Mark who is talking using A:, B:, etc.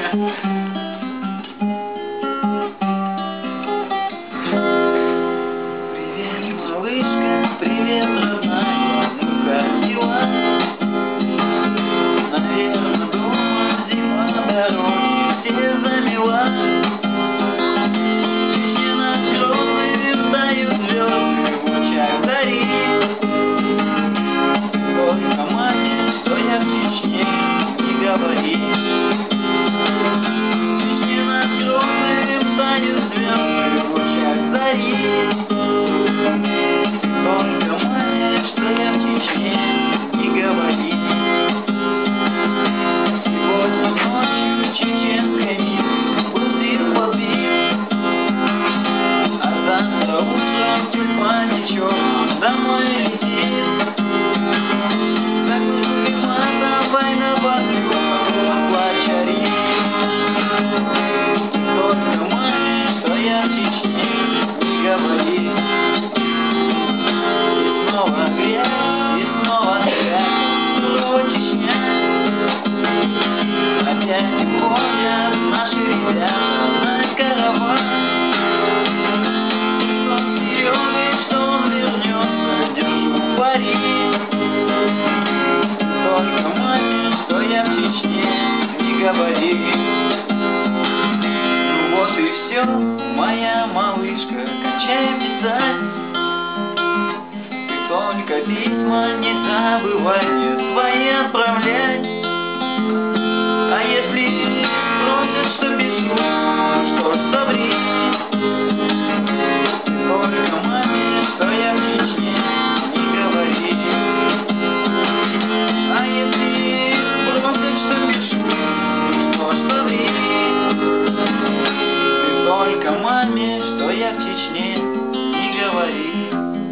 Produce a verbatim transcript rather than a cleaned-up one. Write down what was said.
A: малышка, привет, родная, ну как дела? Наверное, дома зима, дороги все замела. Чечне над Грозным тают звезды в лучах зари. Только маме, что я в Чечне, не говори. Чечне над Грозным тают звезды в лучах зари. Только маме, что я в Чечне, не говори. Сегодня ночью чеченской мир пустил подбил, а завтра утром тюльпанчик домой летит. Такой матом война подбила, плача рит. Только маме, что я в Чечне, не говори. Снова грех, и снова грех, снова Чечня. Опять не ходят наши ребята на караван. Он Серега, что он вернется, держу пари. Только маме, что я в Чечне, не говори. Ну вот и все, моя малышка, кончай писать. Только письма не забывай мне свои отправлять. А если просят, что пишу, ну что ж, соври. Только маме, что я в Чечне, не говори. А если просят, что пишу, ну что ж, соври. Только маме, что я в Чечне, не говори.